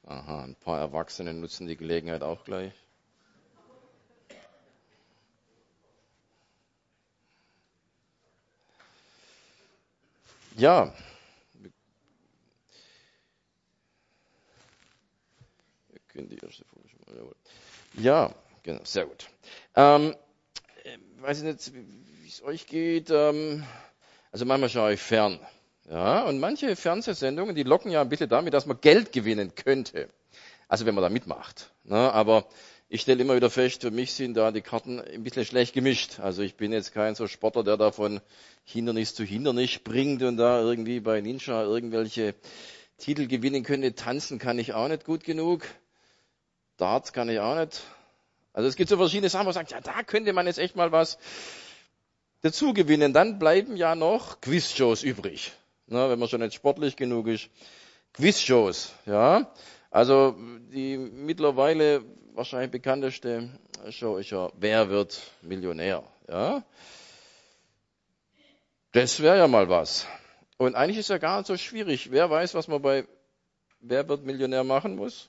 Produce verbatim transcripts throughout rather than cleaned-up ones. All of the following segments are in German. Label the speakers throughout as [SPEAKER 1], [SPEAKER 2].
[SPEAKER 1] Aha, ein paar Erwachsene nutzen die Gelegenheit auch gleich. Ja. Wir können die erste Folie schon mal, jawohl. Ja, genau, sehr gut. Ähm, ich weiß nicht, wie es euch geht. Ähm, also manchmal schaue ich fern. Ja, und manche Fernsehsendungen, die locken ja ein bisschen damit, dass man Geld gewinnen könnte. Also wenn man da mitmacht. Ne? Aber ich stelle immer wieder fest, für mich sind da die Karten ein bisschen schlecht gemischt. Also ich bin jetzt kein so Sportler, der da von Hindernis zu Hindernis springt und da irgendwie bei Ninja irgendwelche Titel gewinnen könnte. Tanzen kann ich auch nicht gut genug. Darts kann ich auch nicht. Also es gibt so verschiedene Sachen, wo man sagt, ja, da könnte man jetzt echt mal was dazu gewinnen. Dann bleiben ja noch Quizshows übrig. Na, wenn man schon nicht sportlich genug ist. Quizshows, ja. Also die mittlerweile wahrscheinlich bekannteste Show ist ja, wer wird Millionär? Ja. Das wäre ja mal was. Und eigentlich ist ja gar nicht so schwierig. Wer weiß, was man bei Wer wird Millionär machen muss?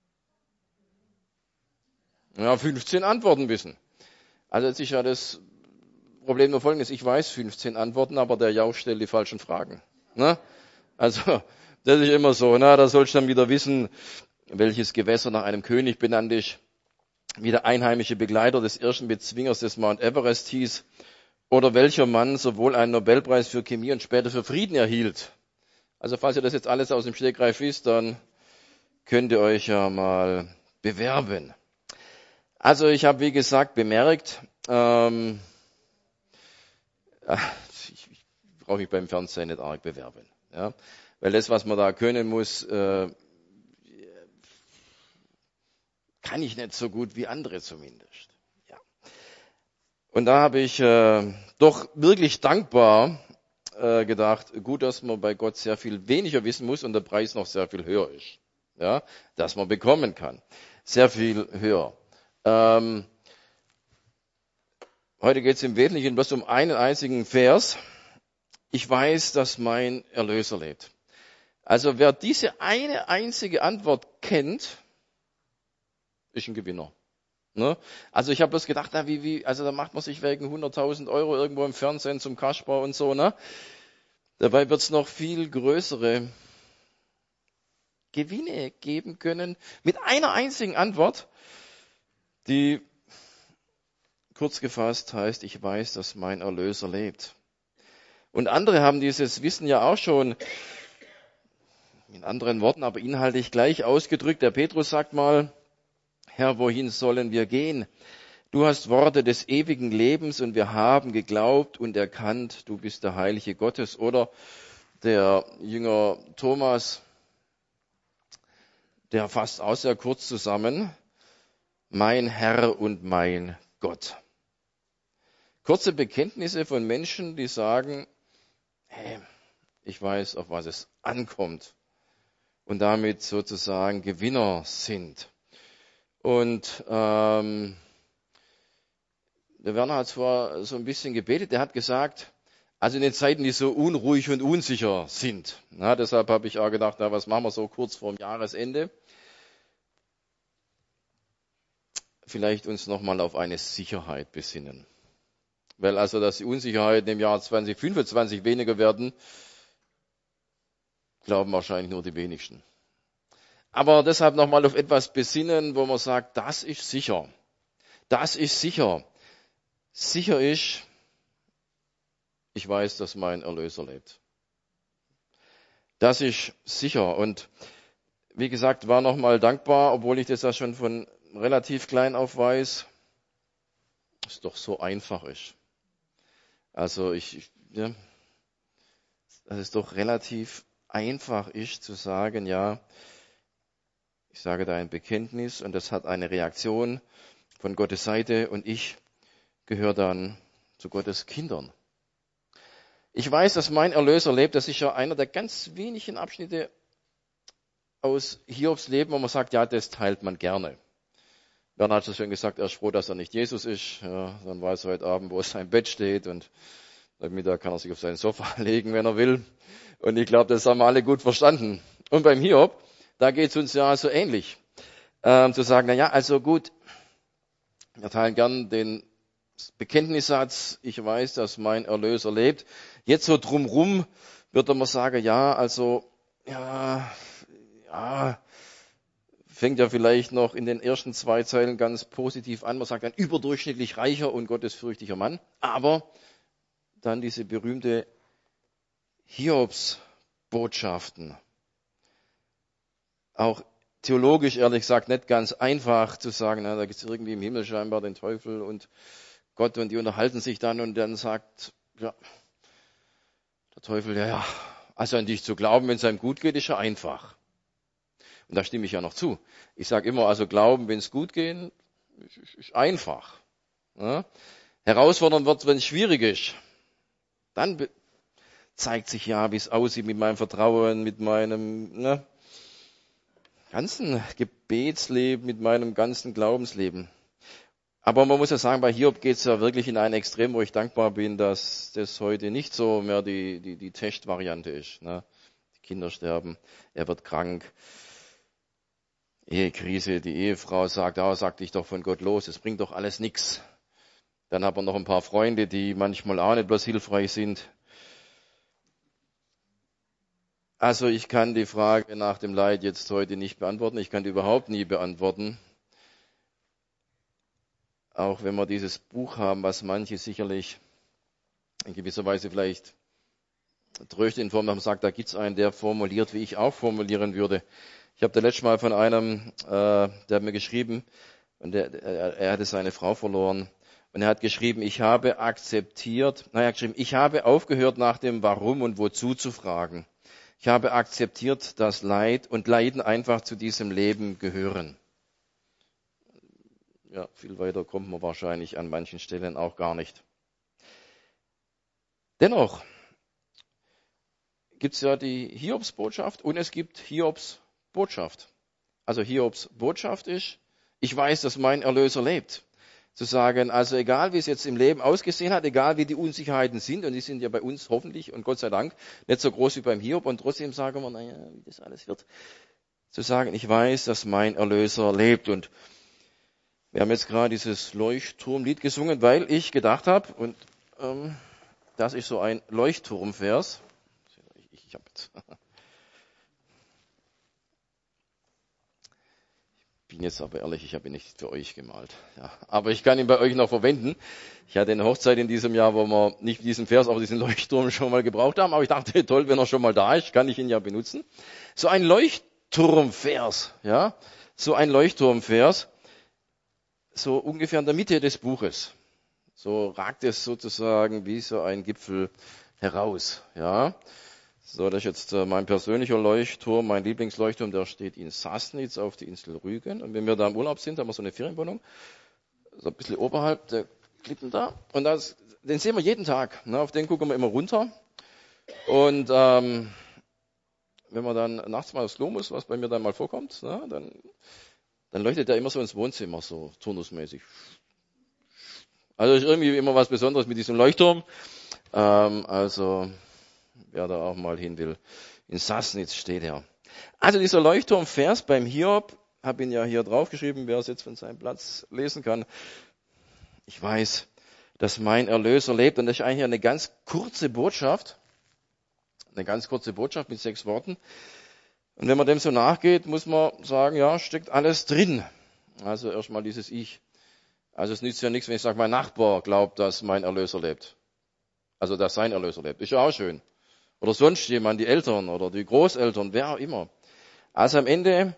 [SPEAKER 1] Ja, fünfzehn Antworten wissen. Also jetzt ist ja das Problem nur folgendes. Ich weiß fünfzehn Antworten, aber der Jauch stellt die falschen Fragen. Ne? Also das ist immer so. Na, da sollst du dann wieder wissen, welches Gewässer nach einem König benannt ist, wie der einheimische Begleiter des ersten Bezwingers des Mount Everest hieß oder welcher Mann sowohl einen Nobelpreis für Chemie und später für Frieden erhielt. Also falls ihr das jetzt alles aus dem Stegreif wisst, dann könnt ihr euch ja mal bewerben. Also ich habe, wie gesagt, bemerkt, ähm, ich, ich brauche mich beim Fernsehen nicht arg bewerben. Ja? Weil das, was man da können muss, äh, kann ich nicht so gut wie andere zumindest. Ja. Und da habe ich äh, doch wirklich dankbar äh, gedacht, gut, dass man bei Gott sehr viel weniger wissen muss und der Preis noch sehr viel höher ist. Ja? Dass man bekommen kann. Sehr viel höher. Ähm, heute geht es im Wesentlichen bloß um einen einzigen Vers. Ich weiß, dass mein Erlöser lebt. Also wer diese eine einzige Antwort kennt, ist ein Gewinner. Ne? Also ich habe bloß gedacht, na, wie, wie, also da macht man sich wegen hunderttausend Euro irgendwo im Fernsehen zum Kasper und so. Ne? Dabei wird es noch viel größere Gewinne geben können mit einer einzigen Antwort, die kurz gefasst heißt, ich weiß, dass mein Erlöser lebt. Und andere haben dieses Wissen ja auch schon in anderen Worten, aber inhaltlich gleich ausgedrückt. Der Petrus sagt mal, Herr, wohin sollen wir gehen? Du hast Worte des ewigen Lebens und wir haben geglaubt und erkannt, du bist der Heilige Gottes. Oder der Jünger Thomas, der fasst auch sehr kurz zusammen, mein Herr und mein Gott. Kurze Bekenntnisse von Menschen, die sagen, hey, ich weiß, auf was es ankommt und damit sozusagen Gewinner sind. Und ähm, der Werner hat zwar so ein bisschen gebetet, der hat gesagt, also in den Zeiten, die so unruhig und unsicher sind. Na, deshalb habe ich auch gedacht, na, was machen wir so kurz vor dem Jahresende? Vielleicht uns nochmal auf eine Sicherheit besinnen. Weil also, dass die Unsicherheiten im Jahr zwanzig fünfundzwanzig weniger werden, glauben wahrscheinlich nur die wenigsten. Aber deshalb nochmal auf etwas besinnen, wo man sagt, das ist sicher. Das ist sicher. Sicher ist, ich weiß, dass mein Erlöser lebt. Das ist sicher. Und wie gesagt, war nochmal dankbar, obwohl ich das ja schon von relativ klein auf weiß, dass es doch so einfach ist. Also ich, ich ja, dass es doch relativ einfach ist zu sagen, ja, ich sage da ein Bekenntnis und das hat eine Reaktion von Gottes Seite und ich gehöre dann zu Gottes Kindern. Ich weiß, dass mein Erlöser lebt. Das ist ja einer der ganz wenigen Abschnitte aus Hiobs Leben, wo man sagt, ja, das teilt man gerne. Bernhard hat es schon gesagt, er ist froh, dass er nicht Jesus ist. Ja, dann weiß er heute Abend, wo sein Bett steht und am Mittag kann er sich auf sein Sofa legen, wenn er will. Und ich glaube, das haben wir alle gut verstanden. Und beim Hiob Da geht es uns ja so ähnlich. Ähm, zu sagen, na ja, also gut, wir teilen gern den Bekenntnissatz, ich weiß, dass mein Erlöser lebt. Jetzt so drumrum würde man sagen, ja, also, ja, ja, fängt ja vielleicht noch in den ersten zwei Zeilen ganz positiv an. Man sagt, ein überdurchschnittlich reicher und gottesfürchtiger Mann. Aber dann diese berühmte Hiobsbotschaften. Auch theologisch, ehrlich gesagt, nicht ganz einfach zu sagen, na, da gibt es irgendwie im Himmel scheinbar den Teufel und Gott und die unterhalten sich dann und dann sagt, ja, der Teufel, ja, ja, also an dich zu glauben, wenn es einem gut geht, ist ja einfach. Und da stimme ich ja noch zu. Ich sage immer, also glauben, wenn es gut geht, ist, ist einfach. Ja? Herausfordernd wird es, wenn es schwierig ist. Dann be- zeigt sich ja, wie es aussieht mit meinem Vertrauen, mit meinem ne, ganzen Gebetsleben, mit meinem ganzen Glaubensleben. Aber man muss ja sagen, bei Hiob geht es ja wirklich in ein Extrem, wo ich dankbar bin, dass das heute nicht so mehr die, die, die Testvariante ist. Ne? Die Kinder sterben, er wird krank. Ehekrise, die Ehefrau sagt, ah, sag dich doch von Gott los, es bringt doch alles nichts. Dann haben wir noch ein paar Freunde, die manchmal auch nicht bloß hilfreich sind. Also ich kann die Frage nach dem Leid jetzt heute nicht beantworten, ich kann die überhaupt nie beantworten. Auch wenn wir dieses Buch haben, was manche sicherlich in gewisser Weise vielleicht tröstet in Form haben, sagt, da gibt's einen, der formuliert, wie ich auch formulieren würde. Ich habe da letztes Mal von einem, äh, der hat mir geschrieben, und der, er, er hatte seine Frau verloren, und er hat geschrieben, ich habe akzeptiert, naja, geschrieben, ich habe aufgehört, nach dem Warum und Wozu zu fragen. Ich habe akzeptiert, dass Leid und Leiden einfach zu diesem Leben gehören. Ja, viel weiter kommt man wahrscheinlich an manchen Stellen auch gar nicht. Dennoch gibt's ja die Hiobsbotschaft und es gibt Hiobs Botschaft. Also Hiobs Botschaft ist, ich weiß, dass mein Erlöser lebt. Zu sagen, also egal wie es jetzt im Leben ausgesehen hat, egal wie die Unsicherheiten sind, und die sind ja bei uns hoffentlich und Gott sei Dank nicht so groß wie beim Hiob, und trotzdem sagen wir, naja, wie das alles wird. Zu sagen, ich weiß, dass mein Erlöser lebt. Und wir haben jetzt gerade dieses Leuchtturmlied gesungen, weil ich gedacht habe, und ähm, das ist so ein Leuchtturmvers. Ich, ich habe jetzt... Ich bin jetzt aber ehrlich, ich habe ihn nicht für euch gemalt. Ja, aber ich kann ihn bei euch noch verwenden. Ich hatte eine Hochzeit in diesem Jahr, wo wir nicht diesen Vers, aber diesen Leuchtturm schon mal gebraucht haben. Aber ich dachte, toll, wenn er schon mal da ist, kann ich ihn ja benutzen. So ein Leuchtturmvers, ja, so ein Leuchtturmvers, so ungefähr in der Mitte des Buches. So ragt es sozusagen wie so ein Gipfel heraus, ja. So, das ist jetzt äh, mein persönlicher Leuchtturm, mein Lieblingsleuchtturm, der steht in Sassnitz auf der Insel Rügen. Und wenn wir da im Urlaub sind, haben wir so eine Ferienwohnung, so ein bisschen oberhalb der Klippen da. Und das, den sehen wir jeden Tag. Ne? Auf den gucken wir immer runter. Und ähm, wenn man dann nachts mal aufs Klo muss, was bei mir dann mal vorkommt, ne? dann, dann leuchtet der immer so ins Wohnzimmer, so turnusmäßig. Also ist irgendwie immer was Besonderes mit diesem Leuchtturm. Ähm, also... Wer da auch mal hin will. In Sassnitz steht er. Also dieser Leuchtturmvers beim Hiob, habe ihn ja hier draufgeschrieben, wer es jetzt von seinem Platz lesen kann. Ich weiß, dass mein Erlöser lebt, und das ist eigentlich eine ganz kurze Botschaft. Eine ganz kurze Botschaft mit sechs Worten. Und wenn man dem so nachgeht, muss man sagen, ja, steckt alles drin. Also erstmal dieses Ich. Also es nützt ja nichts, wenn ich sage, mein Nachbar glaubt, dass mein Erlöser lebt. Also dass sein Erlöser lebt. Ist ja auch schön. Oder sonst jemand, die Eltern oder die Großeltern, wer auch immer. Also am Ende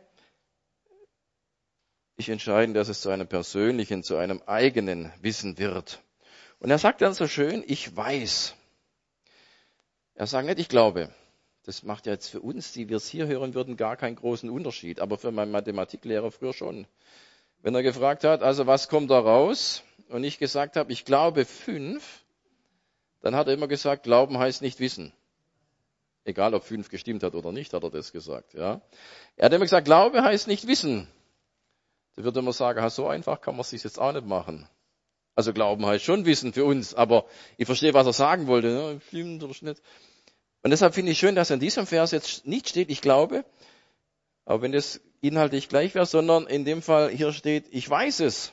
[SPEAKER 1] ist entscheidend, dass es zu einem persönlichen, zu einem eigenen Wissen wird. Und er sagt dann so schön, ich weiß. Er sagt nicht, ich glaube. Das macht ja jetzt für uns, die wir es hier hören würden, gar keinen großen Unterschied. Aber für meinen Mathematiklehrer früher schon. Wenn er gefragt hat, also was kommt da raus? Und ich gesagt habe, ich glaube fünf, dann hat er immer gesagt, Glauben heißt nicht wissen. Egal, ob fünf gestimmt hat oder nicht, hat er das gesagt. Ja. Er hat immer gesagt, Glaube heißt nicht wissen. Da würde man sagen, so einfach kann man es sich jetzt auch nicht machen. Also Glauben heißt schon Wissen für uns, aber ich verstehe, was er sagen wollte. Ne? Stimmt oder nicht. Und deshalb finde ich schön, dass in diesem Vers jetzt nicht steht, ich glaube, Aber wenn das inhaltlich gleich wäre, sondern in dem Fall hier steht, ich weiß es.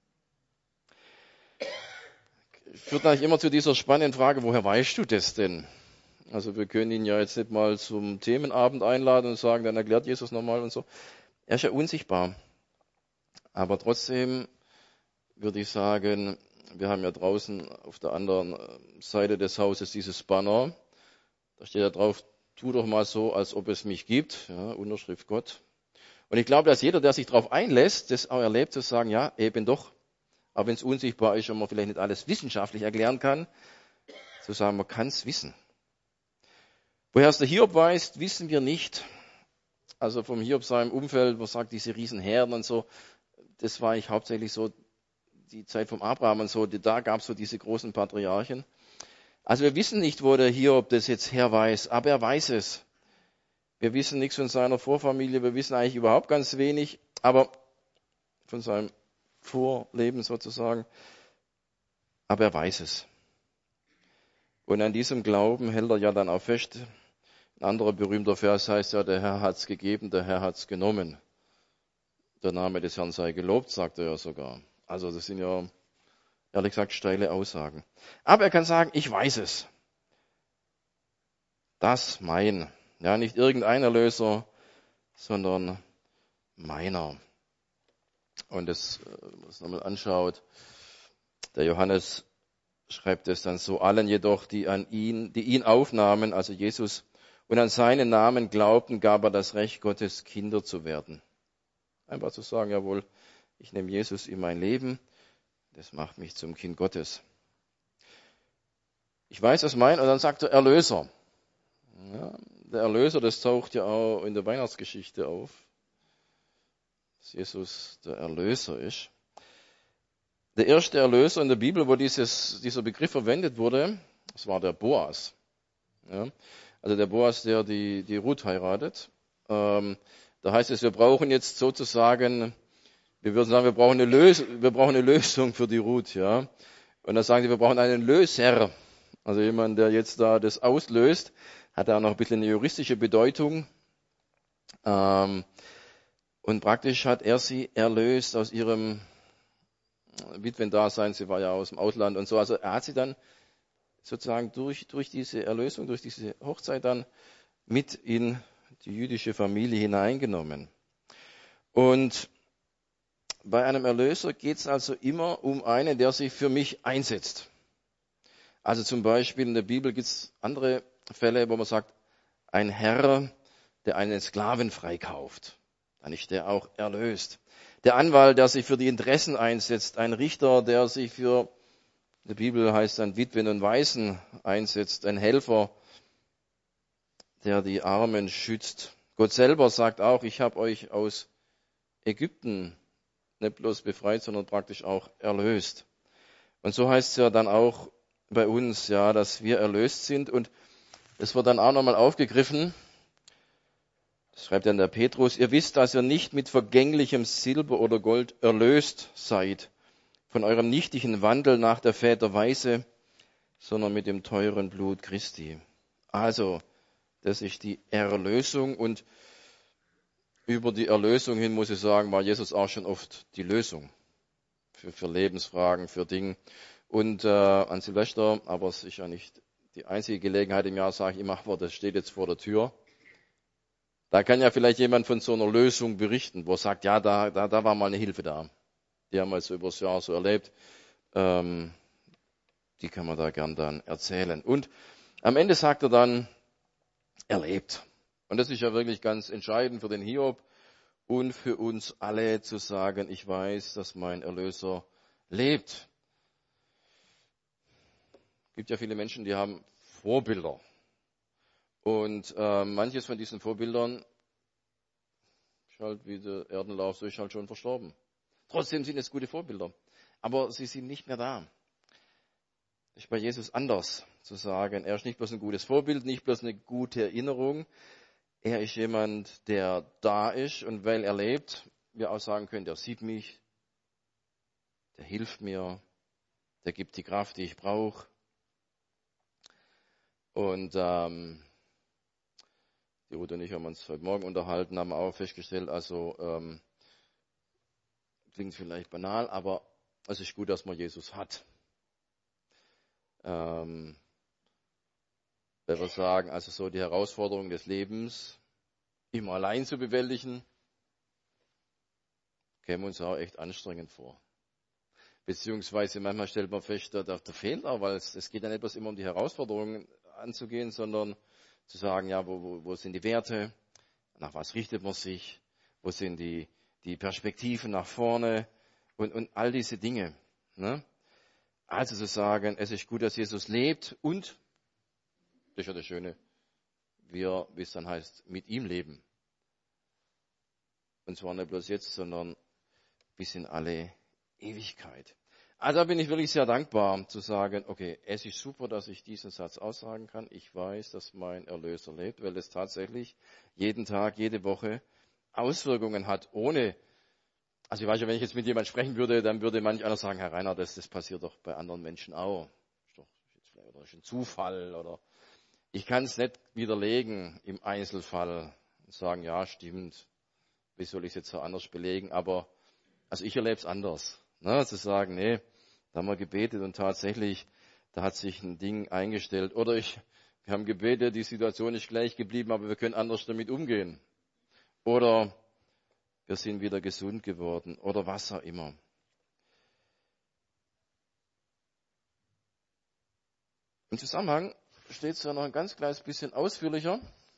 [SPEAKER 1] Führt eigentlich immer zu dieser spannenden Frage, woher weißt du das denn? Also wir können ihn ja jetzt nicht mal zum Themenabend einladen und sagen, dann erklärt Jesus nochmal und so. Er ist ja unsichtbar. Aber trotzdem würde ich sagen, wir haben ja draußen auf der anderen Seite des Hauses dieses Banner. Da steht ja drauf, tu doch mal so, als ob es mich gibt. Ja, Unterschrift Gott. Und ich glaube, dass jeder, der sich darauf einlässt, das auch erlebt, zu sagen, ja, eben doch, auch wenn es unsichtbar ist und man vielleicht nicht alles wissenschaftlich erklären kann, zu sagen, man kann es wissen. Woher es der Hiob weiß, wissen wir nicht. Also vom Hiob seinem Umfeld, wo man sagt, diese Riesenherden und so, das war eigentlich hauptsächlich so die Zeit vom Abraham und so, da gab es so diese großen Patriarchen. Also wir wissen nicht, wo der Hiob das jetzt her weiß, aber er weiß es. Wir wissen nichts von seiner Vorfamilie, wir wissen eigentlich überhaupt ganz wenig, aber von seinem Vorleben sozusagen, aber er weiß es. Und an diesem Glauben hält er ja dann auch fest. Ein anderer berühmter Vers heißt ja, der Herr hat's gegeben, der Herr hat's genommen. Der Name des Herrn sei gelobt, sagt er ja sogar. Also das sind ja, ehrlich gesagt, steile Aussagen. Aber er kann sagen, ich weiß es. Das mein. Ja, nicht irgendein Erlöser, sondern meiner. Und das, wenn man das nochmal anschaut, der Johannes schreibt es dann so, allen jedoch, die an ihn, die ihn aufnahmen, also Jesus, und an seinen Namen glaubten, gab er das Recht, Gottes Kinder zu werden. Einfach zu sagen, jawohl, ich nehme Jesus in mein Leben, das macht mich zum Kind Gottes. Ich weiß, was mein, und dann sagt er Erlöser. Ja, der Erlöser, das taucht ja auch in der Weihnachtsgeschichte auf, dass Jesus der Erlöser ist. Der erste Erlöser in der Bibel, wo dieses, dieser Begriff verwendet wurde, das war der Boas. Ja, also der Boas, der die, die Ruth heiratet. Ähm, da heißt es, wir brauchen jetzt sozusagen, wir würden sagen, wir brauchen eine Lösung, wir brauchen eine Lösung für die Ruth, ja. Und dann sagen sie, wir brauchen einen Löser. Also jemand, der jetzt da das auslöst, hat da noch ein bisschen eine juristische Bedeutung. Ähm, und praktisch hat er sie erlöst aus ihrem Witwendasein. Sie war ja aus dem Ausland und so. Also er hat sie dann sozusagen durch, durch diese Erlösung, durch diese Hochzeit dann mit in die jüdische Familie hineingenommen. Und bei einem Erlöser geht es also immer um einen, der sich für mich einsetzt. Also zum Beispiel in der Bibel gibt es andere Fälle, wo man sagt, ein Herr, der einen Sklaven freikauft, dann ist der auch erlöst. Der Anwalt, der sich für die Interessen einsetzt, ein Richter, der sich für, in der Bibel heißt dann Witwen und Waisen einsetzt, ein Helfer, der die Armen schützt. Gott selber sagt auch, ich habe euch aus Ägypten nicht bloß befreit, sondern praktisch auch erlöst. Und so heißt es ja dann auch bei uns, ja, dass wir erlöst sind. Und es wird dann auch nochmal aufgegriffen. Das schreibt dann der Petrus. Ihr wisst, dass ihr nicht mit vergänglichem Silber oder Gold erlöst seid, von eurem nichtigen Wandel nach der Väter Weise, sondern mit dem teuren Blut Christi. Also, das ist die Erlösung. Und über die Erlösung hin, muss ich sagen, war Jesus auch schon oft die Lösung für, für Lebensfragen, für Dinge. Und äh, an Silvester, aber es ist ja nicht die einzige Gelegenheit im Jahr, sage ich immer, aber das steht jetzt vor der Tür. Da kann ja vielleicht jemand von so einer Lösung berichten, wo er sagt, ja, da, da, da war mal eine Hilfe da. Die haben wir so übers Jahr so erlebt. Ähm, die kann man da gern dann erzählen. Und am Ende sagt er dann, er lebt. Und das ist ja wirklich ganz entscheidend für den Hiob und für uns alle zu sagen, ich weiß, dass mein Erlöser lebt. Es gibt ja viele Menschen, die haben Vorbilder. Und äh, manches von diesen Vorbildern ist halt wie der Erdenlauf, so ist halt schon verstorben. Trotzdem sind es gute Vorbilder. Aber sie sind nicht mehr da. Das ist bei Jesus anders zu sagen. Er ist nicht bloß ein gutes Vorbild, nicht bloß eine gute Erinnerung. Er ist jemand, der da ist und weil er lebt, wir auch sagen können, der sieht mich, der hilft mir, der gibt die Kraft, die ich brauche. Und ähm, Die Ruth und ich haben uns heute Morgen unterhalten, haben auch festgestellt, also ähm, klingt vielleicht banal, aber es ist gut, dass man Jesus hat. Ähm, wenn wir sagen, also so die Herausforderung des Lebens immer allein zu bewältigen, käme uns auch echt anstrengend vor. Beziehungsweise manchmal stellt man fest, da, da fehlt auch, weil es, es geht ja nicht bloß immer um die Herausforderungen anzugehen, sondern zu sagen, ja, wo, wo, wo sind die Werte, nach was richtet man sich, wo sind die, die Perspektiven nach vorne und, und all diese Dinge. Ne? Also zu sagen, es ist gut, dass Jesus lebt und, das ist ja das Schöne, wir, wie es dann heißt, mit ihm leben. Und zwar nicht bloß jetzt, sondern bis in alle Ewigkeit. Also da bin ich wirklich sehr dankbar zu sagen, okay, es ist super, dass ich diesen Satz aussagen kann. Ich weiß, dass mein Erlöser lebt, weil es tatsächlich jeden Tag, jede Woche Auswirkungen hat, ohne, also ich weiß ja, wenn ich jetzt mit jemandem sprechen würde, dann würde manch einer sagen, Herr Rainer, das, das passiert doch bei anderen Menschen auch. Ist doch jetzt vielleicht oder ist ein Zufall oder ich kann es nicht widerlegen im Einzelfall und sagen, ja, stimmt. Wie soll ich es jetzt so anders belegen? Aber also ich erlebe es anders. Ne? Zu sagen, nee, da haben wir gebetet und tatsächlich, da hat sich ein Ding eingestellt. Oder ich, wir haben gebetet, die Situation ist gleich geblieben, aber wir können anders damit umgehen. Oder wir sind wieder gesund geworden. Oder was auch immer. Im Zusammenhang steht es ja noch ein ganz kleines bisschen ausführlicher.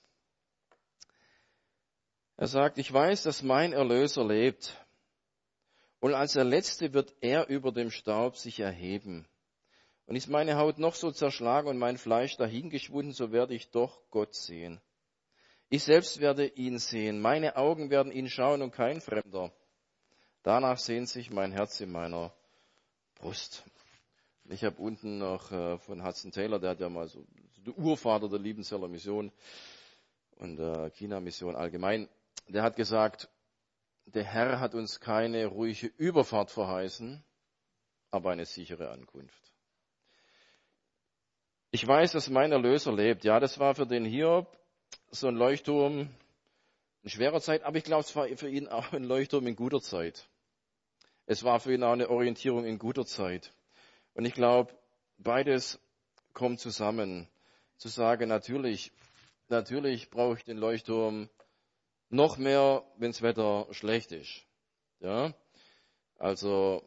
[SPEAKER 1] Er sagt, ich weiß, dass mein Erlöser lebt. Und als der Letzte wird er über dem Staub sich erheben. Und ist meine Haut noch so zerschlagen und mein Fleisch dahingeschwunden, so werde ich doch Gott sehen. Ich selbst werde ihn sehen. Meine Augen werden ihn schauen und kein Fremder. Danach sehnt sich mein Herz in meiner Brust. Ich habe unten noch äh, von Hudson Taylor, der hat ja mal so, so der Urvater der Liebenzeller Mission und der China-Mission allgemein, der hat gesagt, der Herr hat uns keine ruhige Überfahrt verheißen, aber eine sichere Ankunft. Ich weiß, dass mein Erlöser lebt. Ja, das war für den Hiob so ein Leuchtturm in schwerer Zeit, aber ich glaube, es war für ihn auch ein Leuchtturm in guter Zeit. Es war für ihn auch eine Orientierung in guter Zeit. Und ich glaube, beides kommt zusammen. Zu sagen, natürlich, natürlich brauche ich den Leuchtturm noch mehr, wenn das Wetter schlecht ist. Ja, also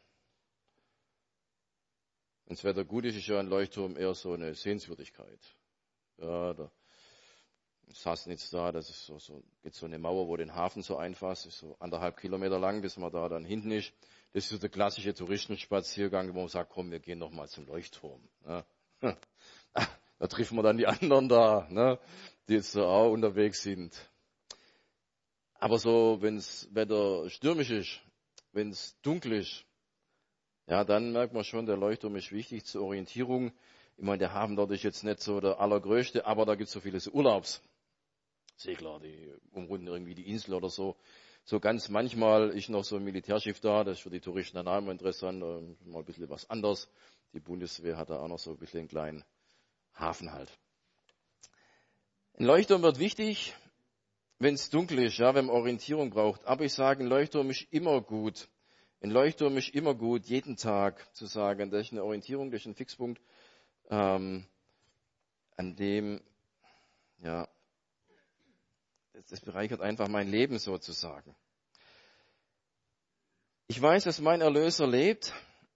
[SPEAKER 1] wenn das Wetter gut ist, ist ja ein Leuchtturm eher so eine Sehenswürdigkeit. Ja, da Sassnitz da, das ist so, so, gibt so eine Mauer, wo den Hafen so einfasst, ist so anderthalb Kilometer lang, bis man da dann hinten ist. Das ist so der klassische Touristenspaziergang, wo man sagt, komm, wir gehen noch mal zum Leuchtturm. Ja. Da treffen wir dann die anderen da, ne, die jetzt so auch unterwegs sind. Aber so, wenns Wetter stürmisch ist, wenn's dunkel ist, ja, dann merkt man schon, der Leuchtturm ist wichtig zur Orientierung. Ich meine, der Hafen dort ist jetzt nicht so der allergrößte, aber da gibt's so viele so Urlaubssegler, die umrunden irgendwie die Insel oder so. So ganz manchmal ist noch so ein Militärschiff da, das ist für die Touristen dann auch immer interessant, mal ein bisschen was anderes. Die Bundeswehr hat da auch noch so ein bisschen einen kleinen Hafen halt. Ein Leuchtturm wird wichtig, wenn es dunkel ist, ja, wenn man Orientierung braucht. Aber ich sage, ein Leuchtturm ist immer gut. Ein Leuchtturm ist immer gut, jeden Tag zu sagen, das ist eine Orientierung, das ist ein Fixpunkt, ähm, an dem, ja, das, das bereichert einfach mein Leben sozusagen. Ich weiß, dass mein Erlöser lebt.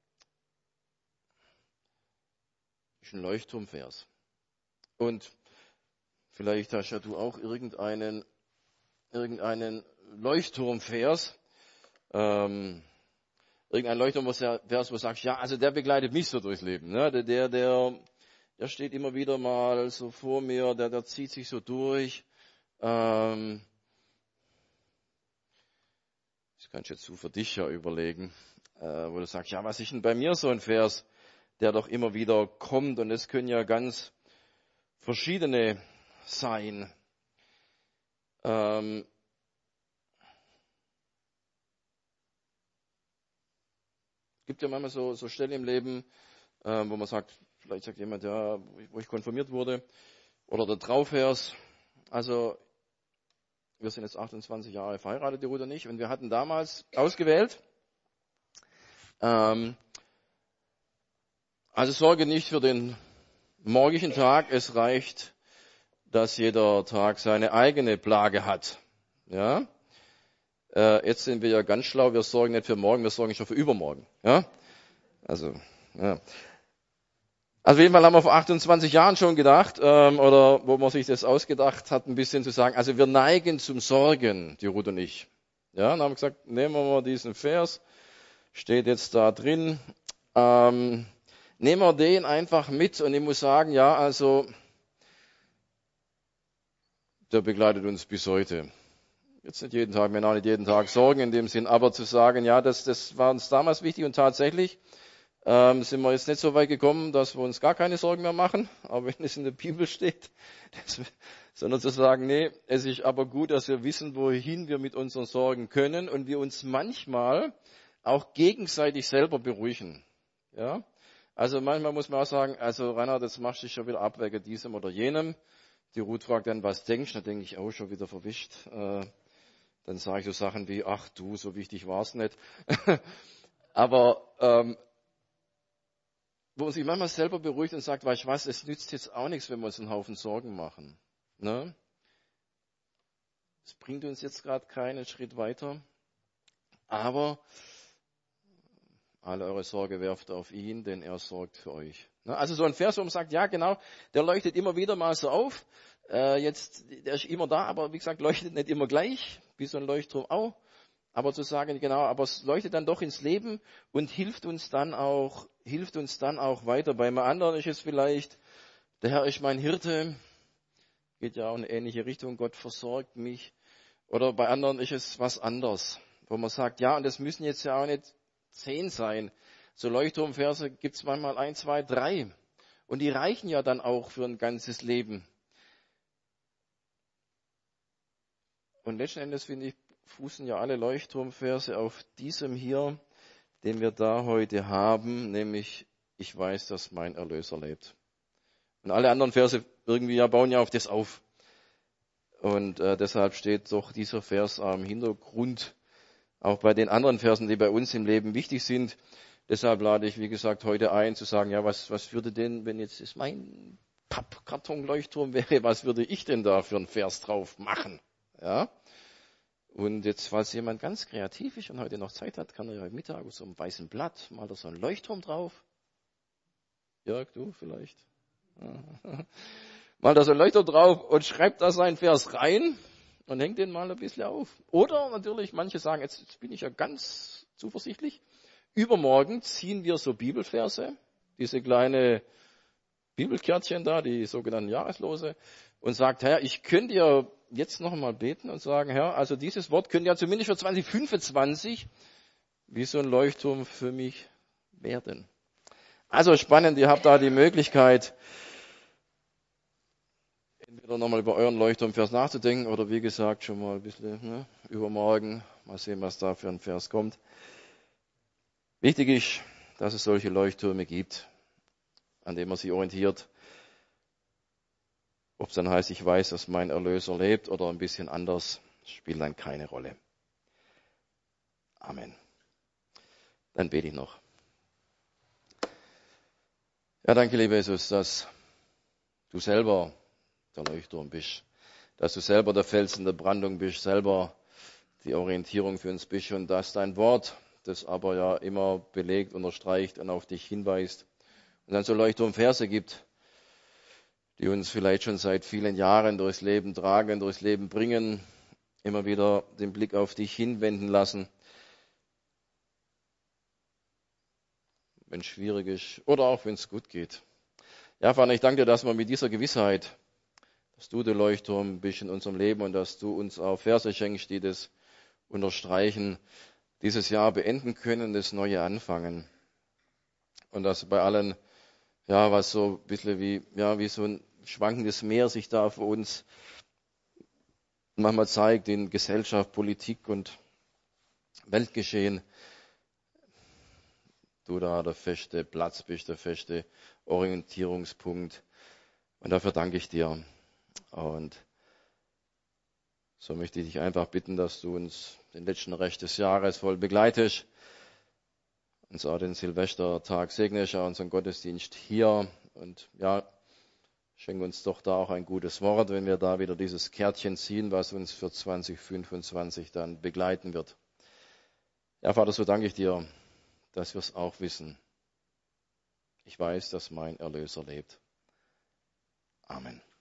[SPEAKER 1] Das ist ein Leuchtturmvers. Und vielleicht hast ja du auch irgendeinen, irgendeinen Leuchtturmvers, ähm, irgendein Leuchtturmvers, wo du sagst, ja, also der begleitet mich so durchs Leben, ne? Der, der, der, der steht immer wieder mal so vor mir, der, der zieht sich so durch. Ähm, das kannst du jetzt so für dich ja überlegen, äh, wo du sagst, ja, was ist denn bei mir so ein Vers, der doch immer wieder kommt, und es können ja ganz verschiedene sein. Ähm, es gibt ja manchmal so, so Stellen im Leben, äh, wo man sagt, vielleicht sagt jemand, ja, wo ich konfirmiert wurde, oder der Trauvers, Also wir sind jetzt achtundzwanzig Jahre verheiratet, die Ruth und ich, und wir hatten damals ausgewählt, ähm, also sorge nicht für den morgigen Tag, es reicht, dass jeder Tag seine eigene Plage hat. Ja? Äh, jetzt sind wir ja ganz schlau, wir sorgen nicht für morgen, wir sorgen schon für übermorgen. Ja? Also, ja. Also auf jeden Fall haben wir vor achtundzwanzig Jahren schon gedacht, ähm, oder wo man sich das ausgedacht hat, ein bisschen zu sagen, also wir neigen zum Sorgen, die Ruth und ich. Ja, dann haben wir gesagt, nehmen wir mal diesen Vers, steht jetzt da drin, ähm, nehmen wir den einfach mit, und ich muss sagen, ja, also der begleitet uns bis heute. Jetzt nicht jeden Tag, wir haben auch nicht jeden Tag Sorgen in dem Sinn, aber zu sagen, ja, das, das war uns damals wichtig, und tatsächlich ähm, sind wir jetzt nicht so weit gekommen, dass wir uns gar keine Sorgen mehr machen, aber wenn es in der Bibel steht, das, sondern zu sagen, nee, es ist aber gut, dass wir wissen, wohin wir mit unseren Sorgen können, und wir uns manchmal auch gegenseitig selber beruhigen. Ja? Also manchmal muss man auch sagen, also Reinhard, jetzt machst du dich schon wieder ab wegen diesem oder jenem. Die Ruth fragt dann, was denkst du? Da denke ich, oh, schon wieder verwischt. Äh, dann sage ich so Sachen wie, ach du, so wichtig war es nicht. Aber ähm, wo man sich manchmal selber beruhigt und sagt, weißt du was, es nützt jetzt auch nichts, wenn wir uns einen Haufen Sorgen machen. Ne? Es bringt uns jetzt gerade keinen Schritt weiter. Aber alle eure Sorge werft auf ihn, denn er sorgt für euch. Ne? Also so ein Vers, wo man sagt, ja genau, der leuchtet immer wieder mal so auf. Äh, jetzt, der ist immer da, aber wie gesagt, leuchtet nicht immer gleich, wie so ein Leuchtturm auch. Aber zu sagen, genau, aber es leuchtet dann doch ins Leben und hilft uns dann auch, hilft uns dann auch weiter. Bei einem anderen ist es vielleicht, der Herr ist mein Hirte, geht ja auch in eine ähnliche Richtung, Gott versorgt mich. Oder bei anderen ist es was anderes, wo man sagt, ja, und das müssen jetzt ja auch nicht zehn sein. So Leuchtturmverse gibt es manchmal ein, zwei, drei. Und die reichen ja dann auch für ein ganzes Leben. Und letzten Endes, finde ich, fußen ja alle Leuchtturmverse auf diesem hier, den wir da heute haben, nämlich, ich weiß, dass mein Erlöser lebt. Und alle anderen Verse irgendwie ja bauen ja auf das auf. Und äh, deshalb steht doch dieser Vers am Hintergrund, auch bei den anderen Versen, die bei uns im Leben wichtig sind. Deshalb lade ich, wie gesagt, heute ein, zu sagen, ja, was, was würde denn, wenn jetzt es mein Pappkarton-Leuchtturm wäre, was würde ich denn da für einen Vers drauf machen? Ja. Und jetzt, falls jemand ganz kreativ ist und heute noch Zeit hat, kann er ja heute Mittag auf so einem weißen Blatt mal da so einen Leuchtturm drauf. Jörg, du vielleicht? Ja. Mal da so einen Leuchtturm drauf und schreibt da seinen Vers rein und hängt den mal ein bisschen auf. Oder natürlich, manche sagen, jetzt, jetzt bin ich ja ganz zuversichtlich, übermorgen ziehen wir so Bibelverse, diese kleine Bibelkärtchen da, die sogenannten Jahreslose, und sagt, Herr, ich könnte ja jetzt noch einmal beten und sagen, Herr, also dieses Wort könnte ja zumindest für zwanzig fünfundzwanzig wie so ein Leuchtturm für mich werden. Also spannend, ihr habt da die Möglichkeit, entweder nochmal über euren Leuchtturmvers nachzudenken oder wie gesagt schon mal ein bisschen ne, übermorgen, mal sehen, was da für ein Vers kommt. Wichtig ist, dass es solche Leuchttürme gibt, an denen man sich orientiert. Ob es dann heißt, ich weiß, dass mein Erlöser lebt oder ein bisschen anders, spielt dann keine Rolle. Amen. Dann bete ich noch. Ja, danke, lieber Jesus, dass du selber der Leuchtturm bist, dass du selber der Felsen der Brandung bist, selber die Orientierung für uns bist und dass dein Wort, das aber ja immer belegt, unterstreicht und auf dich hinweist und dann so Leuchtturmverse gibt, die uns vielleicht schon seit vielen Jahren durchs Leben tragen, durchs Leben bringen, immer wieder den Blick auf dich hinwenden lassen, wenn es schwierig ist oder auch wenn es gut geht. Ja, Vater, ich danke dir, dass wir mit dieser Gewissheit, dass du der Leuchtturm bist in unserem Leben und dass du uns auch Verse schenkst, die das unterstreichen, dieses Jahr beenden können, das Neue anfangen. Und dass bei allen, ja, was so ein bisschen wie, ja, wie so ein schwankendes Meer sich da für uns manchmal zeigt in Gesellschaft, Politik und Weltgeschehen, du da der feste Platz bist, der feste Orientierungspunkt. Und dafür danke ich dir. Und So möchte ich dich einfach bitten, dass du uns den letzten Rest des Jahres voll begleitest, uns auch den Silvestertag segnest, auch unseren Gottesdienst hier und ja, schenk uns doch da auch ein gutes Wort, wenn wir da wieder dieses Kärtchen ziehen, was uns für zwanzig fünfundzwanzig dann begleiten wird. Ja, Vater, so danke ich dir, dass wir es auch wissen. Ich weiß, dass mein Erlöser lebt. Amen.